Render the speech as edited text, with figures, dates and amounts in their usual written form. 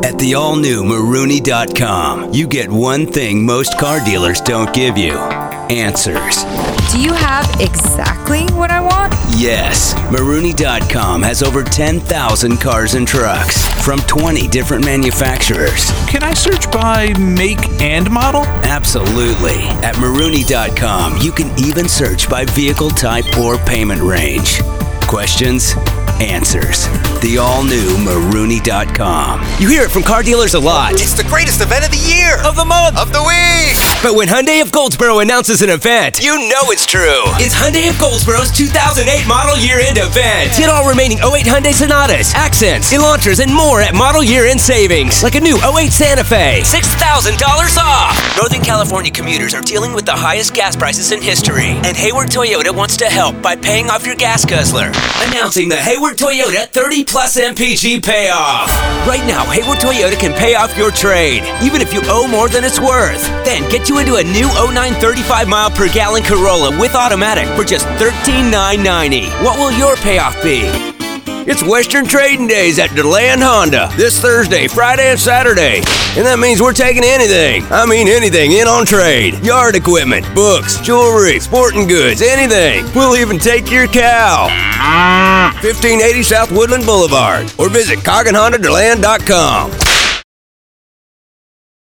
At the all-new Maruni.com, you get one thing most car dealers don't give you. Answers. Do you have exactly what I want? Yes. Maruni.com has over 10,000 cars and trucks from 20 different manufacturers. Can I search by make and model? Absolutely. At Maruni.com, you can even search by vehicle type or payment range. Questions? Answers. The all-new Maruni.com. You hear it from car dealers a lot. It's the greatest event of the year! Of the month! Of the week! But when Hyundai of Goldsboro announces an event, you know it's true! It's Hyundai of Goldsboro's 2008 model year-end event. Get all remaining 08 Hyundai Sonatas, Accents, Elantras, and more at model year-end savings. Like a new 08 Santa Fe, $6,000 off! Northern California commuters are dealing with the highest gas prices in history, and Hayward Toyota wants to help by paying off your gas guzzler. Announcing the Hayward Toyota 30-plus MPG payoff. Right now, Hayward Toyota can pay off your trade, even if you owe more than it's worth. Then get you into a new 09 35-mile-per-gallon Corolla with automatic for just $13,990. What will your payoff be? It's Western Trading Days at DeLand Honda this Thursday, Friday, and Saturday. And that means we're taking anything. I mean anything in on trade. Yard equipment, books, jewelry, sporting goods, anything. We'll even take your cow. 1580 South Woodland Boulevard. Or visit CogganHondaDeLand.com.